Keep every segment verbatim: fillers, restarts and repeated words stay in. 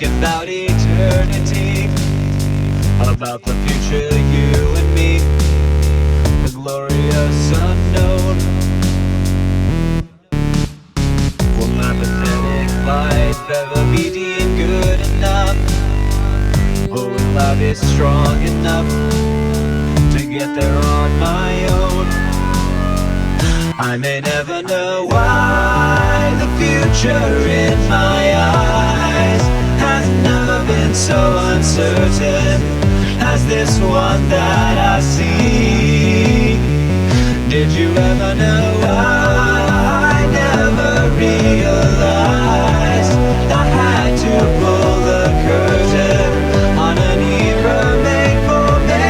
about eternity, about the future, you and me, the glorious unknown. Will my pathetic life ever be deemed good enough? Or will I be strong enough to get there on my own? I may never know why the future in my eyes has never been so uncertain as this one that I see. Did you ever know I never realized I had to pull the curtain on an era made for me?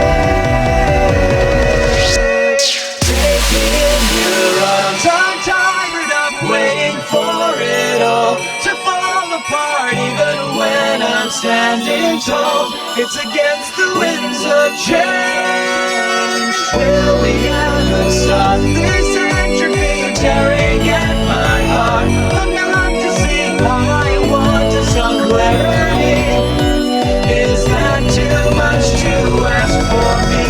Taking your arms, I'm tired of waiting for it all to fall apart. Even when I'm standing tall, it's against the winds of change. Will we ever stop this entropy tearing at my heart? I'm not to see how I want to some clarity. Is that too much to ask for me?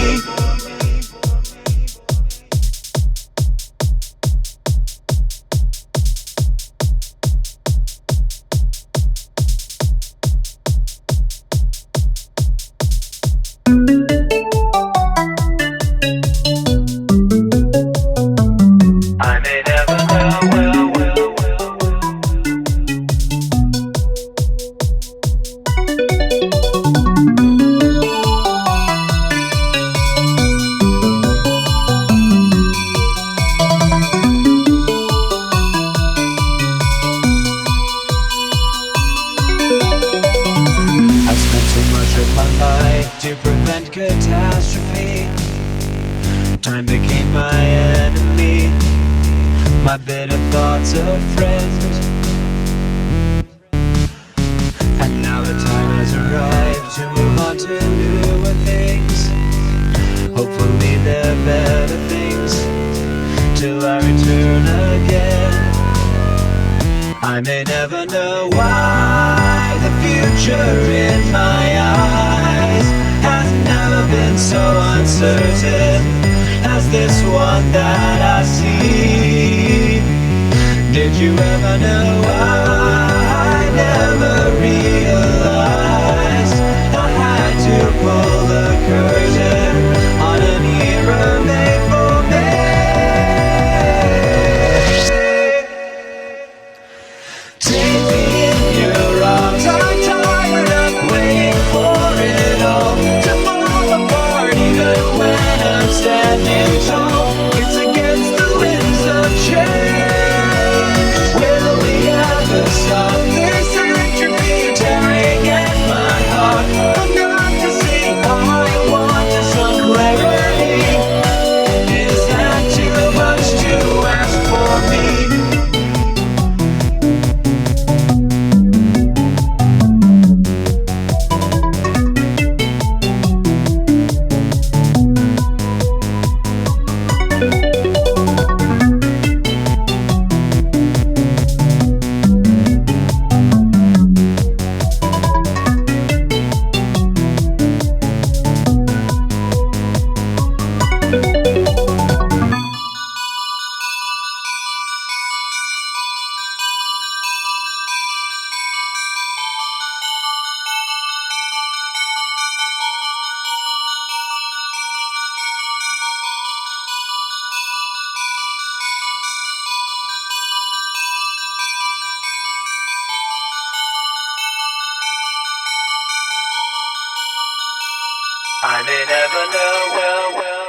To prevent catastrophe, time became my enemy, my bitter thoughts a friend. And now the time has arrived to move on to newer things. Hopefully they're better things, till I return again. I may never know why the future in my eyes has never been so uncertain as this one that I see. Did you ever know I never realized I had to pull the curtain on an era made for me? Take me in your arms, I'm tired of waiting for it all to fall apart. Even when I'm standing tall, it's against the winds of change. Will we ever stop this entropy tearing at my heart? I'm not to see how I want to some clarity. Is that too much to ask for me? I may never know well, well.